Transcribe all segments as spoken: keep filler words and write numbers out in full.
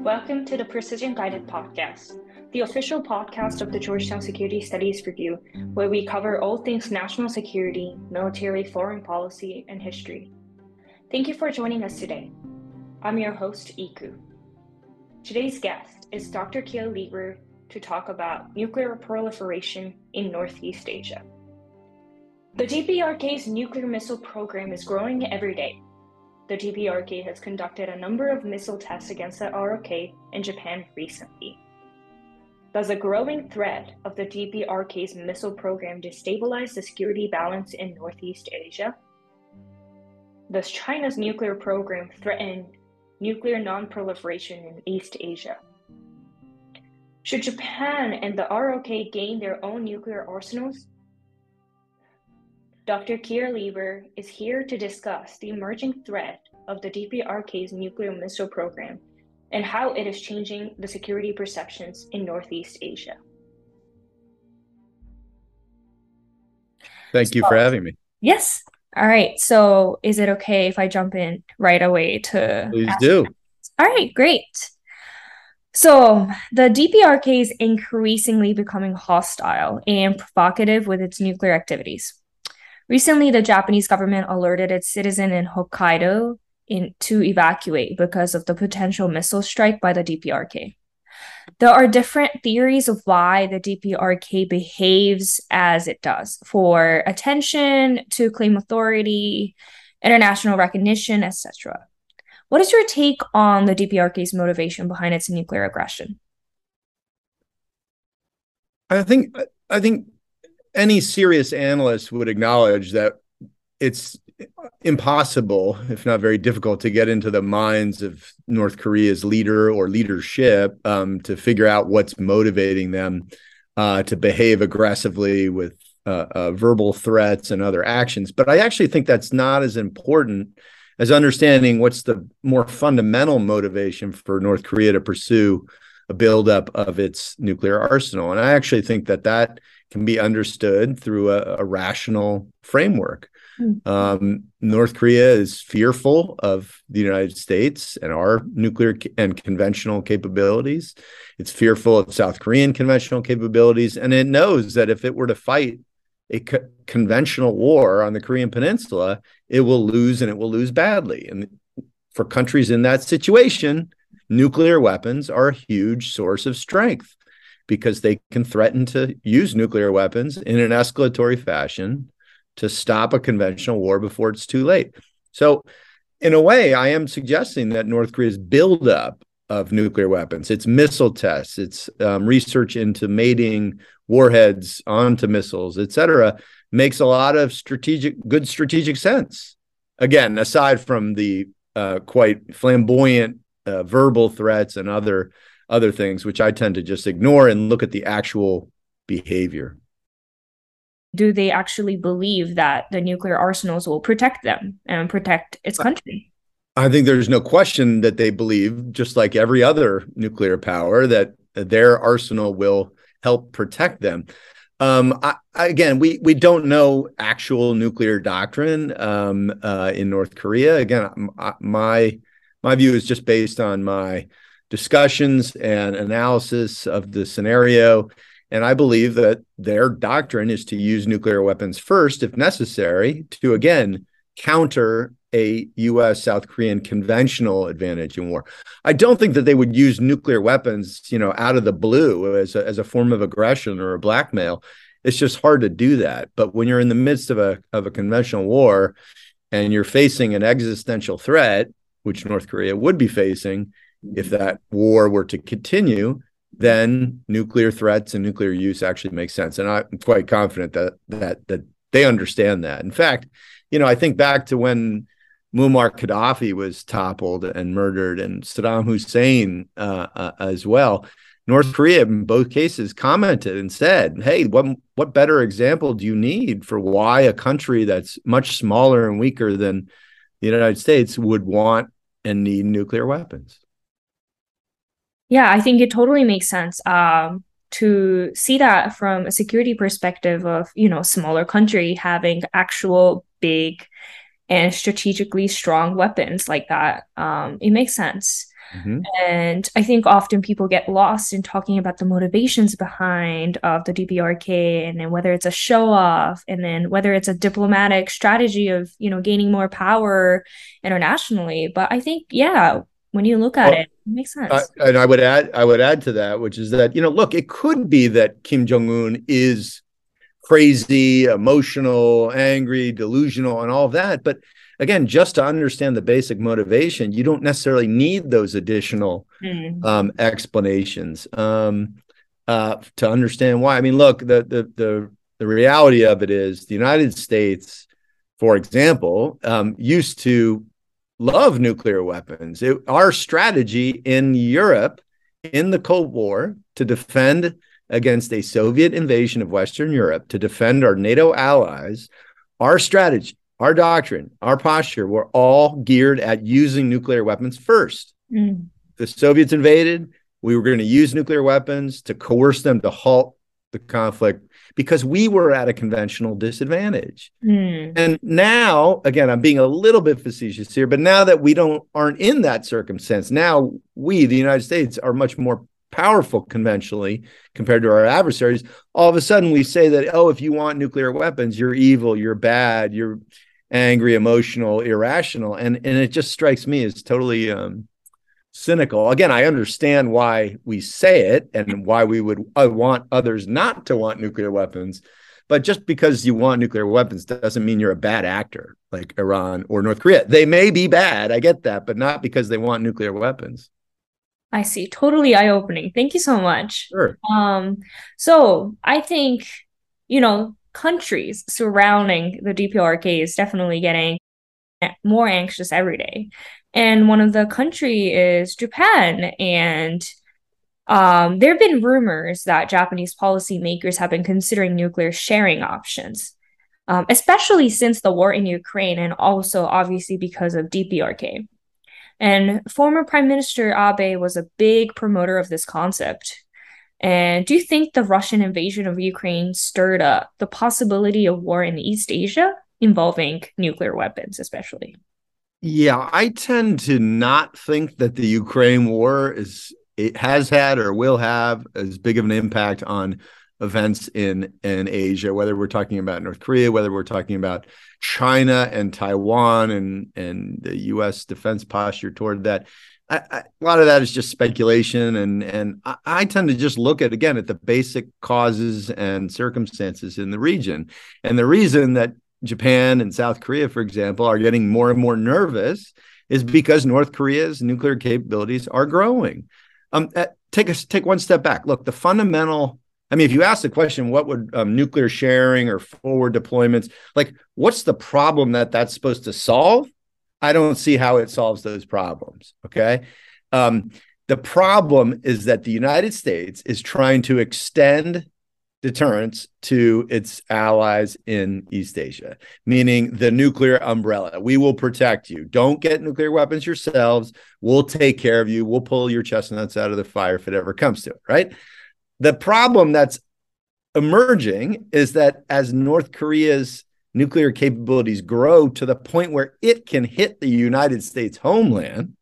Welcome to the Precision Guided Podcast, the official podcast of the Georgetown Security Studies Review, where we cover all things national security, military, foreign policy, and history. Thank you for joining us today. I'm your host, Iku. Today's guest is Doctor Kia Lieber to talk about nuclear proliferation in Northeast Asia. The D P R K's nuclear missile program is growing every day. The D P R K has conducted a number of missile tests against the R O K in Japan recently. Does a growing threat of the D P R K's missile program destabilize the security balance in Northeast Asia? Does China's nuclear program threaten nuclear non-proliferation in East Asia? Should Japan and the R O K gain their own nuclear arsenals? Doctor Kia Lieber is here to discuss the emerging threat of the D P R K's nuclear missile program and how it is changing the security perceptions in Northeast Asia. Thank you for having me. Yes. All right. So is it okay if I jump in right away to Please do. All right, great. So the D P R K is increasingly becoming hostile and provocative with its nuclear activities. Recently, the Japanese government alerted its citizen in Hokkaido in, to evacuate because of the potential missile strike by the D P R K. There are different theories of why the D P R K behaves as it does, for attention, to claim authority, international recognition, et cetera. What is your take on the D P R K's motivation behind its nuclear aggression? I think I think any serious analyst would acknowledge that it's impossible, if not very difficult, to get into the minds of North Korea's leader or leadership um, to figure out what's motivating them uh, to behave aggressively with uh, uh, verbal threats and other actions. But I actually think that's not as important as understanding what's the more fundamental motivation for North Korea to pursue a buildup of its nuclear arsenal. And I actually think that that can be understood through a, a rational framework. Mm-hmm. Um, North Korea is fearful of the United States and our nuclear and conventional capabilities. It's fearful of South Korean conventional capabilities. And it knows that if it were to fight a co- conventional war on the Korean Peninsula, it will lose, and it will lose badly. And for countries in that situation, nuclear weapons are a huge source of strength, because they can threaten to use nuclear weapons in an escalatory fashion to stop a conventional war before it's too late. So in a way, I am suggesting that North Korea's buildup of nuclear weapons, its missile tests, its um, research into mating warheads onto missiles, et cetera, makes a lot of strategic, good strategic sense. Again, aside from the uh, quite flamboyant uh, verbal threats and other other things, which I tend to just ignore and look at the actual behavior. Do they actually believe that the nuclear arsenals will protect them and protect its country? I think there's no question that they believe, just like every other nuclear power, that their arsenal will help protect them. Um, I, again, we we don't know actual nuclear doctrine um, uh, in North Korea. Again, my my view is just based on my discussions and analysis of the scenario. And I believe that their doctrine is to use nuclear weapons first, if necessary, to, again, counter a U S South Korean conventional advantage in war. I don't think that they would use nuclear weapons, you know, out of the blue as a, as a form of aggression or a blackmail. It's just hard to do that. But when you're in the midst of a of a conventional war and you're facing an existential threat, which North Korea would be facing, if that war were to continue, then nuclear threats and nuclear use actually makes sense. And I'm quite confident that that that they understand that. In fact, you know, I think back to when Muammar Gaddafi was toppled and murdered, and Saddam Hussein uh, uh, as well. North Korea, in both cases, commented and said, hey, what, what better example do you need for why a country that's much smaller and weaker than the United States would want and need nuclear weapons? Yeah, I think it totally makes sense um, to see that from a security perspective of, you know, smaller country having actual big and strategically strong weapons like that. Um, it makes sense. Mm-hmm. And I think often people get lost in talking about the motivations behind of the D P R K, and then whether it's a show off, and then whether it's a diplomatic strategy of, you know, gaining more power internationally. But I think, yeah, when you look at Well, it, it makes I, sense. and I would add, I would add to that, which is that, you know, look, it could be that Kim Jong-un is crazy, emotional, angry, delusional, and all of that. But again, just to understand the basic motivation, you don't necessarily need those additional Mm. um, explanations um, uh, to understand why. I mean, look, the, the the the reality of it is the United States, for example, um, used to love nuclear weapons. It, our strategy in Europe in the Cold War to defend against a Soviet invasion of Western Europe, to defend our NATO allies, our strategy, our doctrine, our posture were all geared at using nuclear weapons first. Mm. The Soviets invaded. We were going to use nuclear weapons to coerce them to halt the conflict because we were at a conventional disadvantage. Mm. And now, again, I'm being a little bit facetious here, but now that we don't aren't in that circumstance, now we, the United States, are much more powerful conventionally compared to our adversaries. All of a sudden we say that, oh, if you want nuclear weapons, you're evil, you're bad, you're angry, emotional, irrational. And, and it just strikes me as totally um, cynical. Again, I understand why we say it and why we would uh, want others not to want nuclear weapons. But just because you want nuclear weapons doesn't mean you're a bad actor like Iran or North Korea. They may be bad, I get that, but not because they want nuclear weapons. I see. Totally eye-opening. Thank you so much. Sure. Um, so I think, you know, countries surrounding the D P R K is definitely getting more anxious every day. And one of the country is Japan. And um, there have been rumors that Japanese policymakers have been considering nuclear sharing options, um, especially since the war in Ukraine, and also obviously because of D P R K. And former Prime Minister Abe was a big promoter of this concept. And do you think the Russian invasion of Ukraine stirred up the possibility of war in East Asia involving nuclear weapons, especially? Yeah, I tend to not think that the Ukraine war is it has had or will have as big of an impact on events in in Asia, whether we're talking about North Korea, whether we're talking about China and Taiwan and and the U S defense posture toward that. I, I, a lot of that is just speculation, and and I, I tend to just look at again at the basic causes and circumstances in the region, and the reason that Japan and South Korea, for example, are getting more and more nervous is because North Korea's nuclear capabilities are growing. Um, take a take one step back. Look, the fundamental. I mean, if you ask the question, what would um, nuclear sharing or forward deployments, like, what's the problem that that's supposed to solve? I don't see how it solves those problems. Okay. Um, the problem is that the United States is trying to extend deterrence to its allies in East Asia, meaning the nuclear umbrella. We will protect you. Don't get nuclear weapons yourselves. We'll take care of you. We'll pull your chestnuts out of the fire if it ever comes to it, right? The problem that's emerging is that as North Korea's nuclear capabilities grow to the point where it can hit the United States homeland,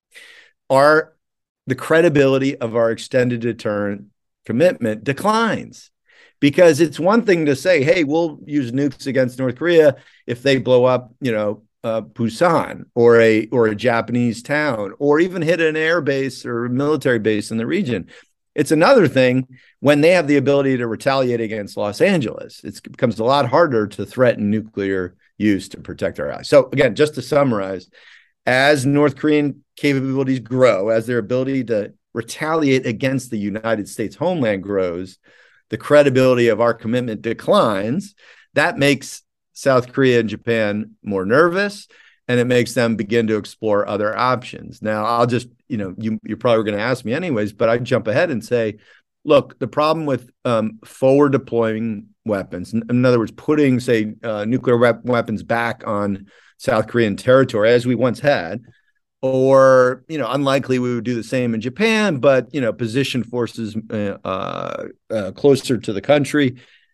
our the credibility of our extended deterrent commitment declines. Because it's one thing to say, hey, we'll use nukes against North Korea if they blow up, you know, uh, Busan or a or a Japanese town, or even hit an air base or a military base in the region. It's another thing when they have the ability to retaliate against Los Angeles. It's, it becomes a lot harder to threaten nuclear use to protect our allies. So again, just to summarize, as North Korean capabilities grow, as their ability to retaliate against the United States homeland grows, the credibility of our commitment declines. That makes South Korea and Japan more nervous, and it makes them begin to explore other options. Now, I'll just, you know, you, you're probably going to ask me anyways, but I jump ahead and say, look, the problem with um, forward deploying weapons, in, in other words, putting, say, uh, nuclear wep- weapons back on South Korean territory, as we once had, or, you know, unlikely we would do the same in Japan, but, you know, position forces uh, uh, closer to the country.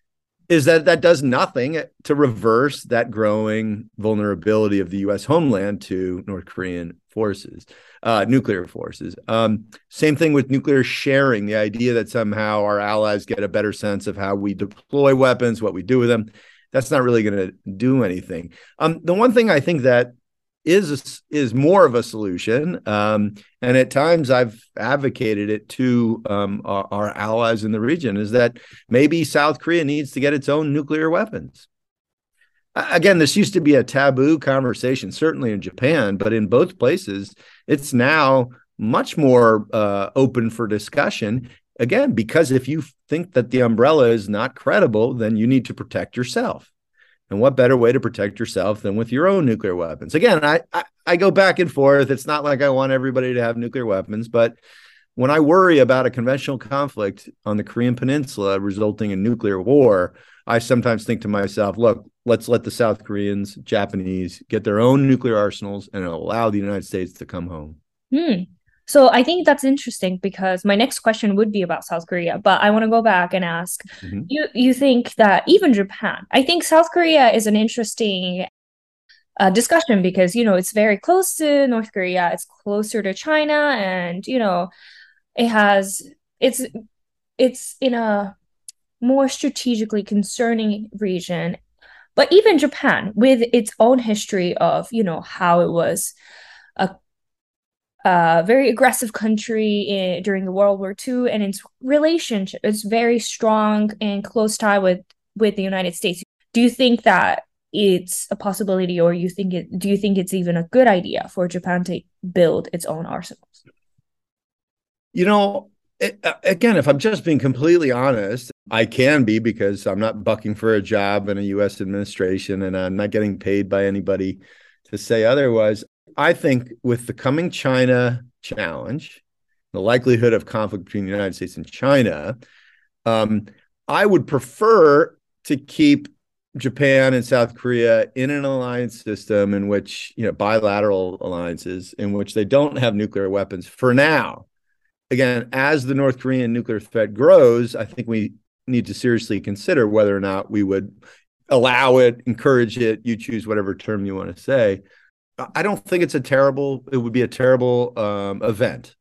is that that does nothing to reverse that growing vulnerability of the U S homeland to North Korean forces, uh, nuclear forces. Um, same thing with nuclear sharing, the idea that somehow our allies get a better sense of how we deploy weapons, what we do with them. That's not really going to do anything. Um, the one thing I think that is is more of a solution, um, and at times I've advocated it to um, our, our allies in the region, is that maybe South Korea needs to get its own nuclear weapons. Again, this used to be a taboo conversation, certainly in Japan, but in both places, it's now much more uh, open for discussion. Again, because if you think that the umbrella is not credible, then you need to protect yourself. And what better way to protect yourself than with your own nuclear weapons? Again, I, I I go back and forth. It's not like I want everybody to have nuclear weapons, but when I worry about a conventional conflict on the Korean Peninsula resulting in nuclear war, I sometimes think to myself, look, let's let the South Koreans, Japanese get their own nuclear arsenals and allow the United States to come home. Hmm. So I think that's interesting because my next question would be about South Korea, but I want to go back and ask, mm-hmm. you you think that even Japan, I think South Korea is an interesting uh, discussion because, you know, it's very close to North Korea, it's closer to China, and, you know, it has, it's, it's in a more strategically concerning region. But even Japan, with its own history of, you know, how it was a a very aggressive country in, during the World War Two, and its relationship is very strong and close tie with with the United States. Do you think that it's a possibility, or you think it? Do you think it's even a good idea for Japan to build its own arsenals? You know, it, again, if I'm just being completely honest, I can be because I'm not bucking for a job in a U S administration, and I'm not getting paid by anybody to say otherwise. I think with the coming China challenge, the likelihood of conflict between the United States and China, um, I would prefer to keep Japan and South Korea in an alliance system in which, you know, bilateral alliances in which they don't have nuclear weapons for now. Again, as the North Korean nuclear threat grows, I think we need to seriously consider whether or not we would allow it, encourage it, you choose whatever term you want to say. I don't think it's a terrible, it would be a terrible um, event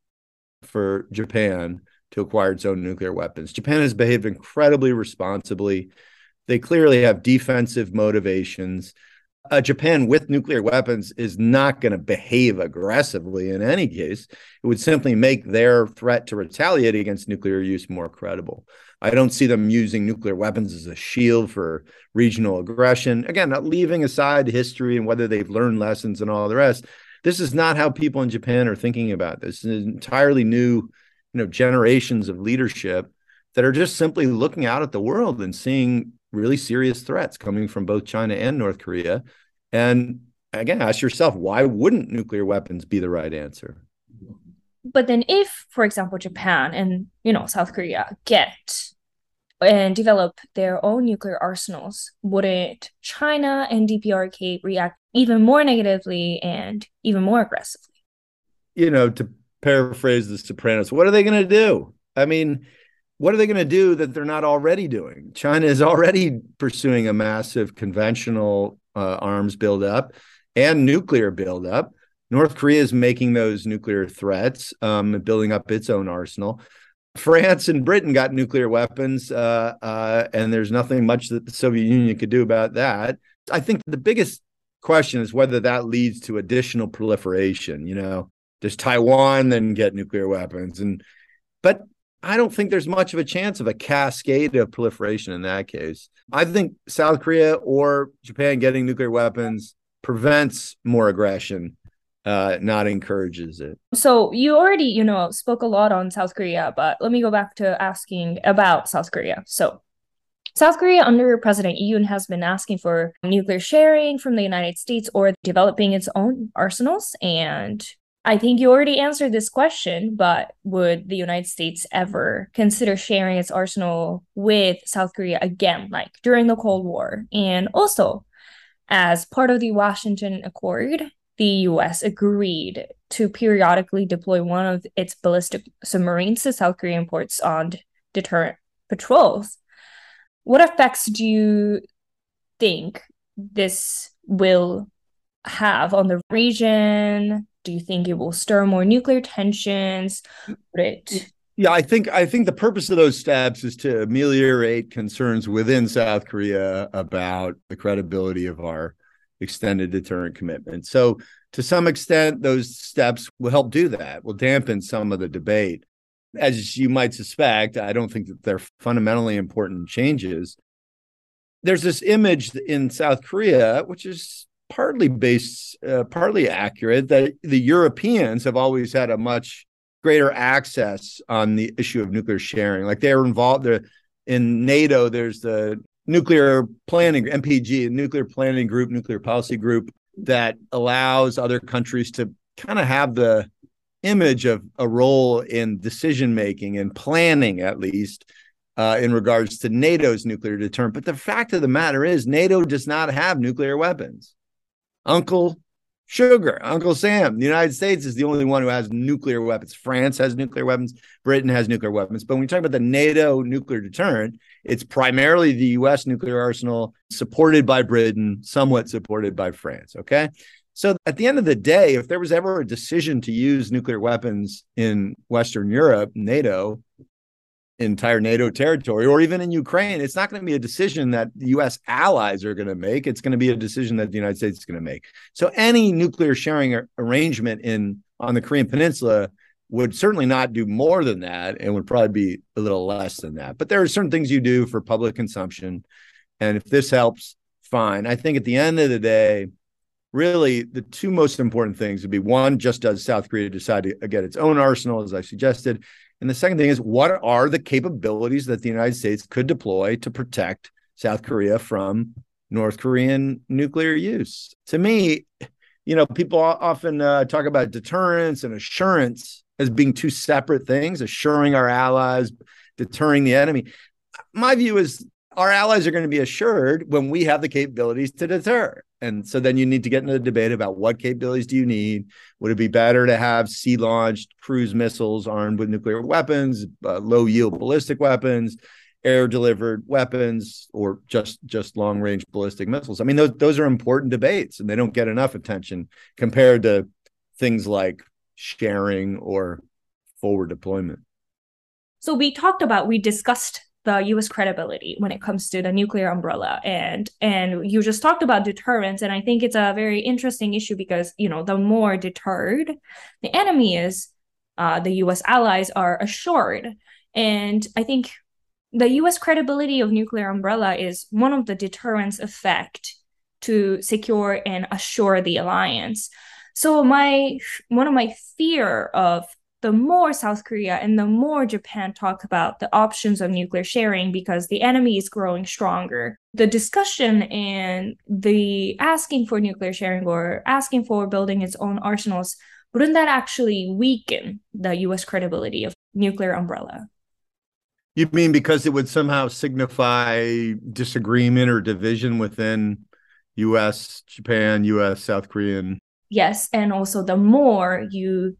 for Japan to acquire its own nuclear weapons. Japan has behaved incredibly responsibly. They clearly have defensive motivations. Uh, Japan with nuclear weapons is not going to behave aggressively in any case. It would simply make their threat to retaliate against nuclear use more credible. I don't see them using nuclear weapons as a shield for regional aggression. Again, not leaving aside history and whether they've learned lessons and all the rest. This is not how people in Japan are thinking about this. It's entirely new, you know, generations of leadership that are just simply looking out at the world and seeing really serious threats coming from both China and North Korea. And again, ask yourself, why wouldn't nuclear weapons be the right answer? But then if, for example, Japan and, you know, South Korea get and develop their own nuclear arsenals, wouldn't China and D P R K react even more negatively and even more aggressively? You know, to paraphrase The Sopranos, what are they going to do? I mean, what are they going to do that they're not already doing? China is already pursuing a massive conventional uh, arms buildup and nuclear buildup. North Korea is making those nuclear threats, um, and building up its own arsenal. France and Britain got nuclear weapons, uh, uh, and there's nothing much that the Soviet Union could do about that. I think the biggest question is whether that leads to additional proliferation. You know, does Taiwan then get nuclear weapons? And but I don't think there's much of a chance of a cascade of proliferation in that case. I think South Korea or Japan getting nuclear weapons prevents more aggression. Uh, not encourages it. So you already, you know, spoke a lot on South Korea, but let me go back to asking about South Korea. So South Korea under President Yoon has been asking for nuclear sharing from the United States or developing its own arsenals. And I think you already answered this question, but would the United States ever consider sharing its arsenal with South Korea again, like during the Cold War? And also, as part of the Washington Accord, the U S agreed to periodically deploy one of its ballistic submarines to South Korean ports on deterrent patrols. what effects do you think this will have on the region? Do you think it will stir more nuclear tensions? Would it? Yeah, I think I think the purpose of those steps is to ameliorate concerns within South Korea about the credibility of our extended deterrent commitment. So to some extent, those steps will help do that, will dampen some of the debate. As you might suspect, I don't think that they're fundamentally important changes. There's this image in South Korea, which is partly based, uh, partly accurate, that the Europeans have always had a much greater access on the issue of nuclear sharing. Like they're involved there in NATO. There's the nuclear planning, N P G, nuclear planning group, nuclear policy group that allows other countries to kind of have the image of a role in decision making and planning, at least uh, in regards to NATO's nuclear deterrent. But the fact of the matter is, NATO does not have nuclear weapons. Uncle Sugar, Uncle Sam, the United States is the only one who has nuclear weapons. France has nuclear weapons. Britain has nuclear weapons. But when we talk about the NATO nuclear deterrent, it's primarily the U S nuclear arsenal supported by Britain, somewhat supported by France. Okay. So at the end of the day, if there was ever a decision to use nuclear weapons in Western Europe, NATO, entire NATO territory, or even in Ukraine, it's not going to be a decision that the U S allies are going to make. It's going to be a decision that the United States is going to make. So any nuclear sharing ar- arrangement in on the Korean Peninsula would certainly not do more than that and would probably be a little less than that. But there are certain things you do for public consumption. And if this helps, fine. I think at the end of the day, really, the two most important things would be, one, just does South Korea decide to get its own arsenal, as I suggested? And the second thing is, what are the capabilities that the United States could deploy to protect South Korea from North Korean nuclear use? To me, you know, people often uh, talk about deterrence and assurance as being two separate things, assuring our allies, deterring the enemy. My view is our allies are going to be assured when we have the capabilities to deter. And so then you need to get into the debate about what capabilities do you need? Would it be better to have sea-launched cruise missiles armed with nuclear weapons, uh, low-yield ballistic weapons, air-delivered weapons, or just, just long-range ballistic missiles? I mean, those, those are important debates, and they don't get enough attention compared to things like sharing or forward deployment. So we talked about, we discussed the U S credibility when it comes to the nuclear umbrella, and and you just talked about deterrence, and I think it's a very interesting issue because, you know, the more deterred the enemy is, uh, the U S allies are assured. And I think the U S credibility of nuclear umbrella is one of the deterrence effect to secure and assure the alliance. So my one of my fear of the more South Korea and the more Japan talk about the options of nuclear sharing, because the enemy is growing stronger, the discussion and the asking for nuclear sharing or asking for building its own arsenals, wouldn't that actually weaken the U S credibility of nuclear umbrella? You mean because it would somehow signify disagreement or division within U S, Japan, U S, South Korean? Yes, and also the more you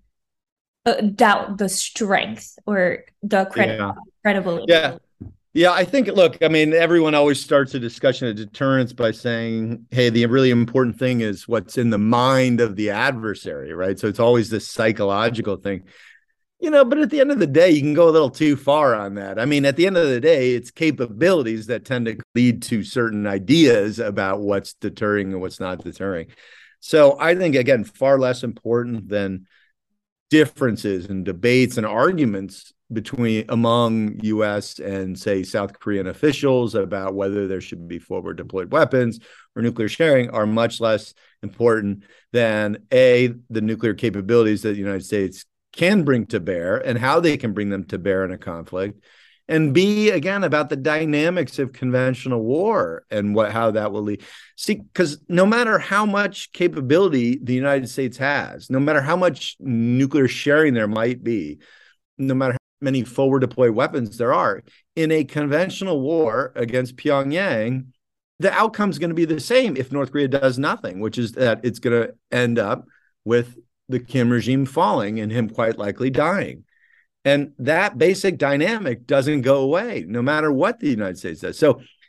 Uh, doubt the strength or the credi- yeah. credibility. Yeah. Yeah, I think, look, I mean, everyone always starts a discussion of deterrence by saying, hey, the really important thing is what's in the mind of the adversary, right? So it's always this psychological thing, you know, but at the end of the day, you can go a little too far on that. I mean, at the end of the day, it's capabilities that tend to lead to certain ideas about what's deterring and what's not deterring. So I think, again, far less important than differences and debates and arguments between among U S and, say, South Korean officials about whether there should be forward deployed weapons or nuclear sharing are much less important than, A, the nuclear capabilities that the United States can bring to bear and how they can bring them to bear in a conflict, and B, again, about the dynamics of conventional war and what how that will lead. See, because no matter how much capability the United States has, no matter how much nuclear sharing there might be, no matter how many forward deployed weapons there are, in a conventional war against Pyongyang, the outcome is going to be the same if North Korea does nothing, which is that it's going to end up with the Kim regime falling and him quite likely dying. And that basic dynamic doesn't go away, no matter what the United States does. So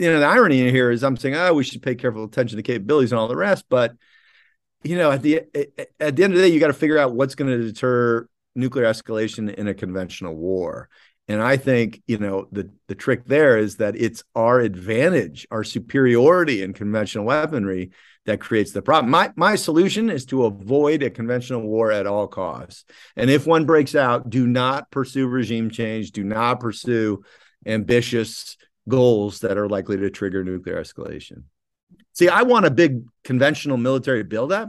you know, the irony in here is I'm saying, oh, we should pay careful attention to capabilities and all the rest. But, you know, at the at the end of the day, you got to figure out what's going to deter nuclear escalation in a conventional war. And I think, you know, the, the trick there is that it's our advantage, our superiority in conventional weaponry that creates the problem. My, my solution is to avoid a conventional war at all costs. And if one breaks out, do not pursue regime change. Do not pursue ambitious goals that are likely to trigger nuclear escalation. See, I want a big conventional military buildup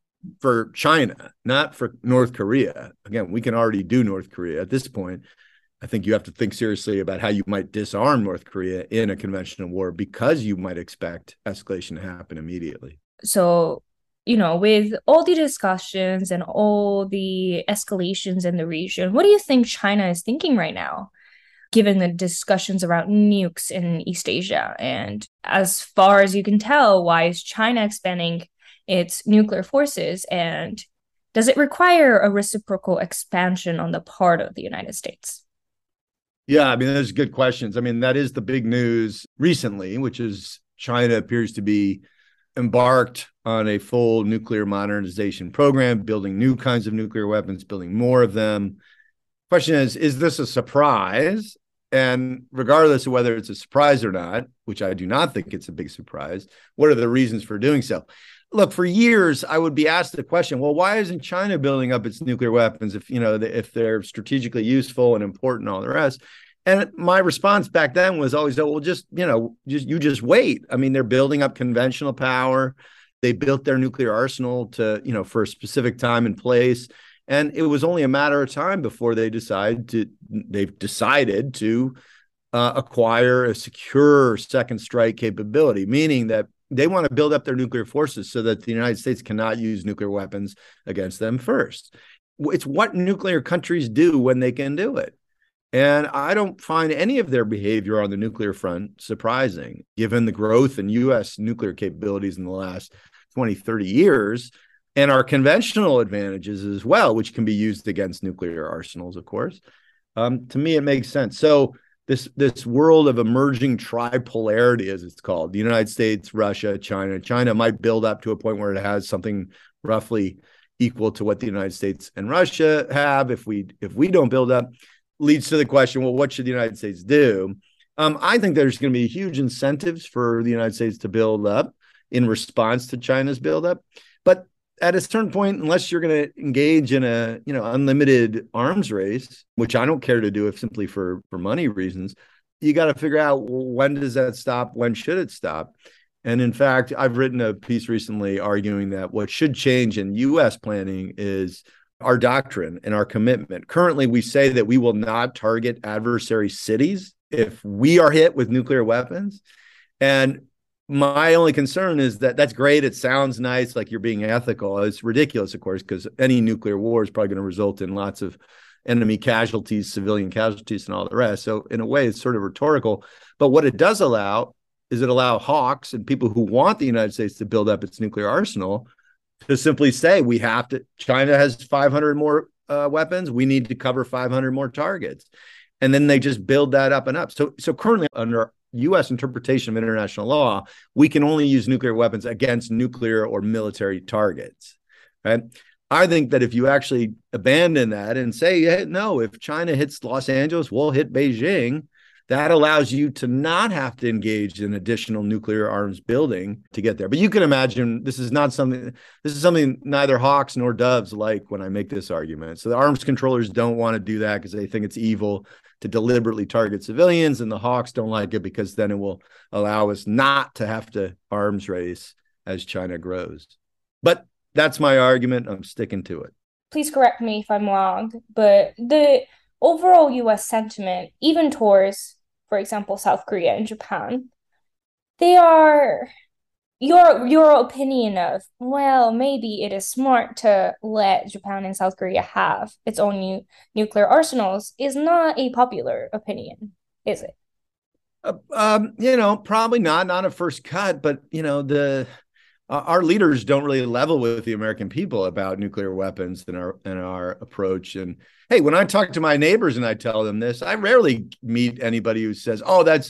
for China, not for North Korea. Again, we can already do North Korea at this point. I think you have to think seriously about how you might disarm North Korea in a conventional war because you might expect escalation to happen immediately. So, you know, with all the discussions and all the escalations in the region, what do you think China is thinking right now, given the discussions around nukes in East Asia? And as far as you can tell, why is China expanding its nuclear forces? And does it require a reciprocal expansion on the part of the United States? Yeah, I mean, those are good questions. I mean, that is the big news recently, which is China appears to be embarked on a full nuclear modernization program, building new kinds of nuclear weapons, building more of them. Question is, is this a surprise? And regardless of whether it's a surprise or not, which I do not think it's a big surprise, what are the reasons for doing so? Look, for years, I would be asked the question, well, why isn't China building up its nuclear weapons if, you know, if they're strategically useful and important and all the rest? And my response back then was always, oh, well, just, you know, just you just wait. I mean, they're building up conventional power. They built their nuclear arsenal to, you know, for a specific time and place. And it was only a matter of time before they decide to, they've decided to uh, acquire a secure second strike capability, meaning that they want to build up their nuclear forces so that the United States cannot use nuclear weapons against them first. It's what nuclear countries do when they can do it. And I don't find any of their behavior on the nuclear front surprising, given the growth in U S nuclear capabilities in the last twenty, thirty years, and our conventional advantages as well, which can be used against nuclear arsenals, of course. Um, to me, it makes sense. So This this world of emerging tripolarity, as it's called, the United States, Russia, China. China might build up to a point where it has something roughly equal to what the United States and Russia have. If we if we don't build up, leads to the question, well, what should the United States do? Um, I think there's going to be huge incentives for the United States to build up in response to China's buildup. But at a certain point, unless you're going to engage in a, you know, unlimited arms race, which I don't care to do if simply for, for money reasons, you got to figure out, well, when does that stop? When should it stop? And in fact, I've written a piece recently arguing that what should change in U S planning is our doctrine and our commitment. Currently, we say that we will not target adversary cities if we are hit with nuclear weapons. And my only concern is that that's great. It sounds nice, like you're being ethical. It's ridiculous, of course, because any nuclear war is probably going to result in lots of enemy casualties, civilian casualties, and all the rest. So in a way, it's sort of rhetorical. But what it does allow is it allow hawks and people who want the United States to build up its nuclear arsenal to simply say, we have to, China has five hundred more uh, weapons. We need to cover five hundred more targets. And then they just build that up and up. So, so currently under U S interpretation of international law, we can only use nuclear weapons against nuclear or military targets, right? I think that if you actually abandon that and say, hey, no, if China hits Los Angeles, we'll hit Beijing, that allows you to not have to engage in additional nuclear arms building to get there. But you can imagine this is not something, this is something neither hawks nor doves like when I make this argument. So the arms controllers don't want to do that because they think it's evil to deliberately target civilians, and the hawks don't like it because then it will allow us not to have to arms race as China grows. But that's my argument. I'm sticking to it. Please correct me if I'm wrong, but the overall U S sentiment, even towards, for example, South Korea and Japan, they are your your opinion of, well, maybe it is smart to let Japan and South Korea have its own new nuclear arsenals is not a popular opinion, is it? Uh, um, you know, probably not, not at first cut, but, you know, the uh, our leaders don't really level with the American people about nuclear weapons and our and our approach. And hey, when I talk to my neighbors and I tell them this, I rarely meet anybody who says, oh, that's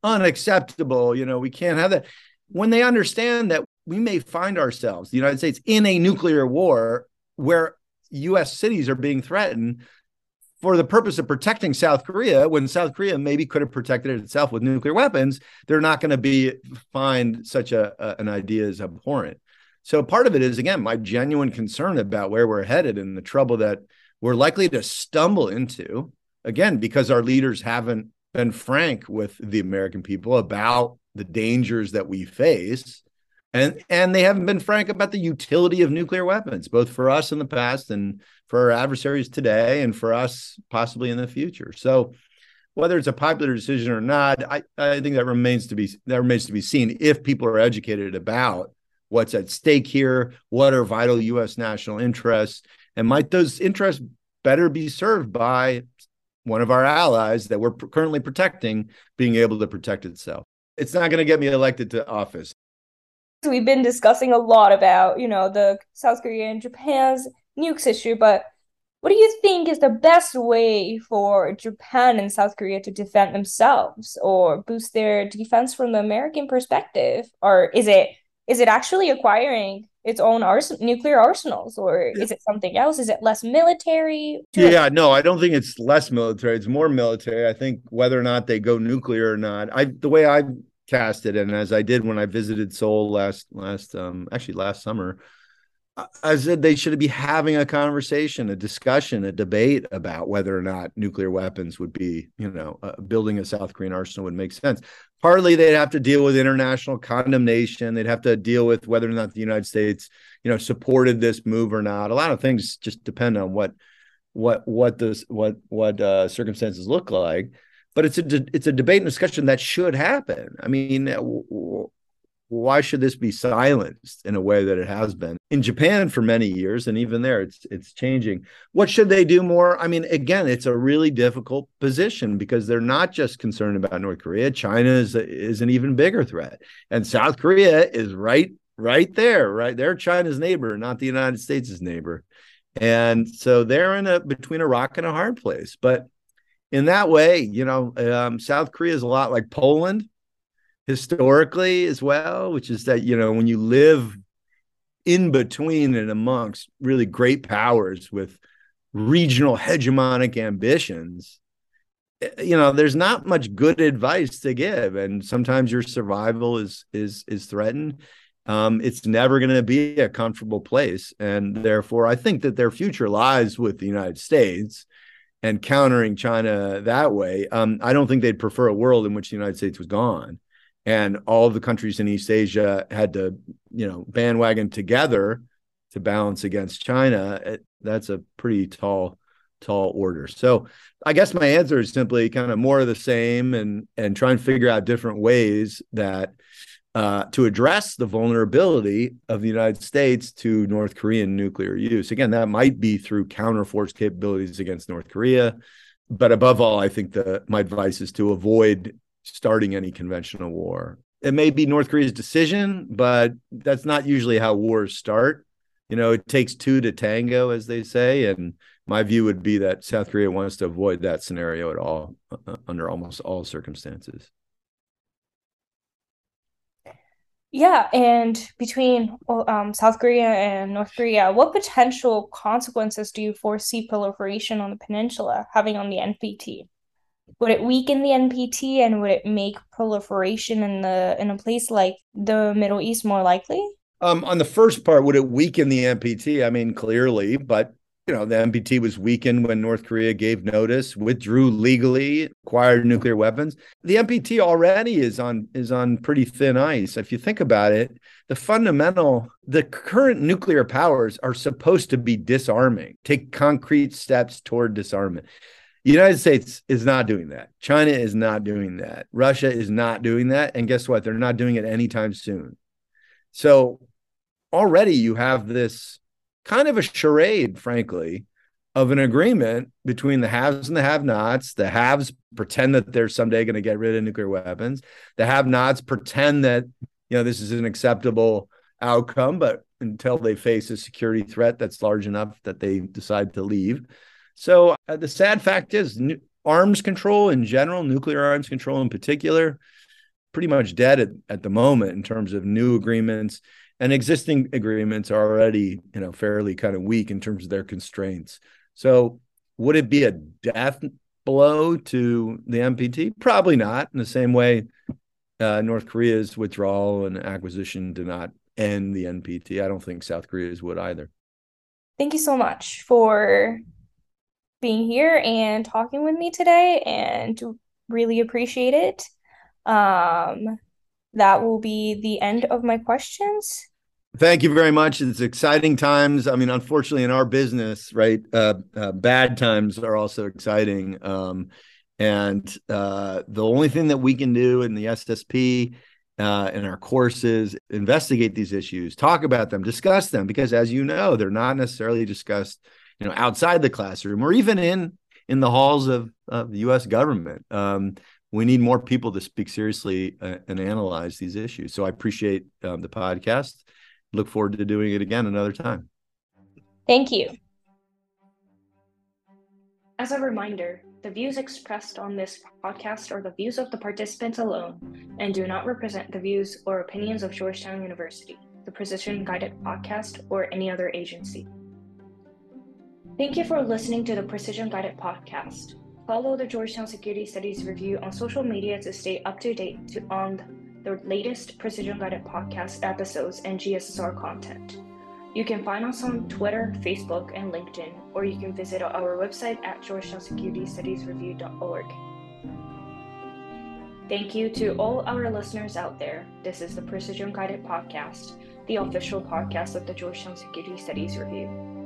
unacceptable. You know, we can't have that. When they understand that we may find ourselves, the United States, in a nuclear war where U S cities are being threatened for the purpose of protecting South Korea, when South Korea maybe could have protected itself with nuclear weapons, they're not going to be find such a, a an idea as abhorrent. So part of it is, again, my genuine concern about where we're headed and the trouble that we're likely to stumble into, again, because our leaders haven't been frank with the American people about the dangers that we face. And, and they haven't been frank about the utility of nuclear weapons, both for us in the past and for our adversaries today and for us possibly in the future. So whether it's a popular decision or not, I, I think that remains to be that remains to be seen if people are educated about what's at stake here, what are vital U S national interests, and might those interests better be served by one of our allies that we're currently protecting being able to protect itself. It's not going to get me elected to office. We've been discussing a lot about, you know, the South Korea and Japan's nukes issue, but what do you think is the best way for Japan and South Korea to defend themselves or boost their defense from the American perspective? Or is it is it actually acquiring its own ars- nuclear arsenals, or is it something else? Is it less military? Yeah, no, I don't think it's less military. It's more military. I think whether or not they go nuclear or not, I the way I cast it, and as I did when I visited Seoul last last um actually last summer, I said they should be having a conversation, a discussion, a debate about whether or not nuclear weapons would be, you know, uh, building a South Korean arsenal would make sense. Partly they'd have to deal with international condemnation. They'd have to deal with whether or not the United States, you know, supported this move or not. A lot of things just depend on what what what this what what uh, circumstances look like. But it's a de- it's a debate and discussion that should happen. I mean, w- w- why should this be silenced in a way that it has been in Japan for many years? And even there, it's it's changing. What should they do more? I mean, again, it's a really difficult position because they're not just concerned about North Korea. China is, is an even bigger threat. And South Korea is right, right there, right? They're China's neighbor, not the United States' neighbor. And so they're in a between a rock and a hard place. But in that way, you know, um, South Korea is a lot like Poland historically as well, which is that, you know, when you live in between and amongst really great powers with regional hegemonic ambitions, you know, there's not much good advice to give. And sometimes your survival is is is threatened. Um, it's never going to be a comfortable place. And therefore, I think that their future lies with the United States and countering China that way. Um, I don't think they'd prefer a world in which the United States was gone and all of the countries in East Asia had to, you know, bandwagon together to balance against China. It, that's a pretty tall, tall order. So I guess my answer is simply kind of more of the same and, and try and figure out different ways that uh, to address the vulnerability of the United States to North Korean nuclear use. Again, that might be through counterforce capabilities against North Korea. But above all, I think the my advice is to avoid starting any conventional war. It may be North Korea's decision, but that's not usually how wars start. You know, it takes two to tango, as they say. And my view would be that South Korea wants to avoid that scenario at all, uh, under almost all circumstances. Yeah, and between um, South Korea and North Korea, what potential consequences do you foresee proliferation on the peninsula having on the N P T? Would it weaken the N P T, and would it make proliferation in the in a place like the Middle East more likely? Um, on the first part, would it weaken the N P T? I mean, clearly, but you know, the N P T was weakened when North Korea gave notice, withdrew legally, acquired nuclear weapons. The N P T already is on is on pretty thin ice. If you think about it, the fundamental, the current nuclear powers are supposed to be disarming, take concrete steps toward disarmament. The United States is not doing that. China is not doing that. Russia is not doing that. And guess what? They're not doing it anytime soon. So already you have this kind of a charade, frankly, of an agreement between the haves and the have-nots. The haves pretend that they're someday going to get rid of nuclear weapons. The have-nots pretend that, you know, this is an acceptable outcome, but until they face a security threat that's large enough that they decide to leave. So uh, the sad fact is, n- arms control in general, nuclear arms control in particular, pretty much dead at, at the moment in terms of new agreements, and existing agreements are already, you know, fairly kind of weak in terms of their constraints. So would it be a death blow to the N P T? Probably not, in the same way uh, North Korea's withdrawal and acquisition did not end the N P T. I don't think South Korea's would either. Thank you so much for being here and talking with me today, and really appreciate it. Um, that will be the end of my questions. Thank you very much. It's exciting times. I mean, unfortunately, in our business, right, uh, uh, bad times are also exciting. Um, and uh, the only thing that we can do in the S S P, uh, in our courses, investigate these issues, talk about them, discuss them, because as you know, they're not necessarily discussed, you know, outside the classroom or even in in the halls of, of the U S government. Um, we need more people to speak seriously uh, and analyze these issues. So I appreciate um, the podcast. Look forward to doing it again another time. Thank you. As a reminder, the views expressed on this podcast are the views of the participants alone and do not represent the views or opinions of Georgetown University, the Precision Guided Podcast, or any other agency. Thank you for listening to the Precision Guided Podcast. Follow the Georgetown Security Studies Review on social media to stay up to date to, on the latest Precision Guided Podcast episodes and G S S R content. You can find us on Twitter, Facebook, and LinkedIn, or you can visit our website at georgetown security studies review dot org. Thank you to all our listeners out there. This is the Precision Guided Podcast, the official podcast of the Georgetown Security Studies Review.